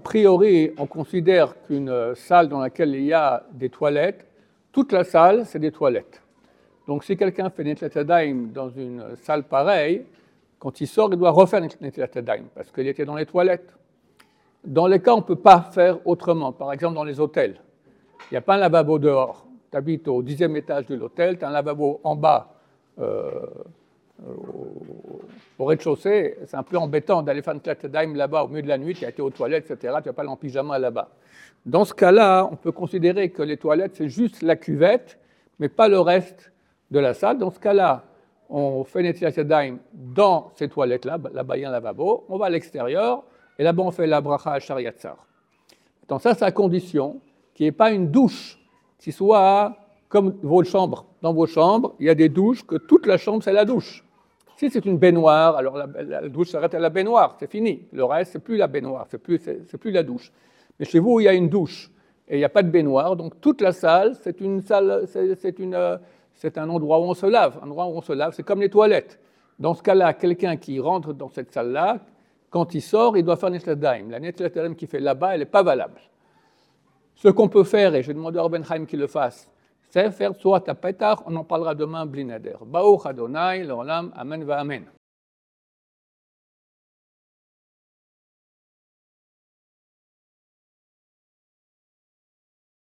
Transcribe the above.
priori, on considère qu'une salle dans laquelle il y a des toilettes, toute la salle, c'est des toilettes. Donc, si quelqu'un fait Netilat Yadayim dans une salle pareille, quand il sort, il doit refaire Netilat Yadayim, parce qu'il était dans les toilettes. Dans les cas, on ne peut pas faire autrement. Par exemple, dans les hôtels, il n'y a pas un lavabo dehors. Tu habites au 10e étage de l'hôtel, tu as un lavabo en bas, au rez-de-chaussée. C'est un peu embêtant d'aller faire Netilat Yadayim là-bas au milieu de la nuit, tu as été aux toilettes, etc. Tu n'as pas en pyjama là-bas. Dans ce cas-là, on peut considérer que les toilettes, c'est juste la cuvette, mais pas le reste de la salle. Dans ce cas-là, on fait Netilat Yadayim dans ces toilettes-là, là-bas il y a un lavabo, on va à l'extérieur, et là-bas on fait la bracha à Shariatzar. Donc ça, c'est à condition qu'il n'y ait pas une douche qui soit comme vos chambres. Dans vos chambres, il y a des douches, que toute la chambre, c'est la douche. Si c'est une baignoire, alors la douche s'arrête à la baignoire, c'est fini. Le reste, c'est plus la baignoire, c'est plus la douche. Mais chez vous, il y a une douche et il n'y a pas de baignoire, donc toute la salle, c'est un endroit où on se lave. Un endroit où on se lave, c'est comme les toilettes. Dans ce cas-là, quelqu'un qui rentre dans cette salle-là, quand il sort, il doit faire Netilat Yadayim. La Netilat Yadayim qu'il fait là-bas, elle n'est pas valable. Ce qu'on peut faire, et je vais demander à Rabbein Chaim qu'il le fasse, c'est faire Tzurat HaPetach, on en parlera demain, Bli Neder. Baruch Adonai, l'Olam, Amen va Amen.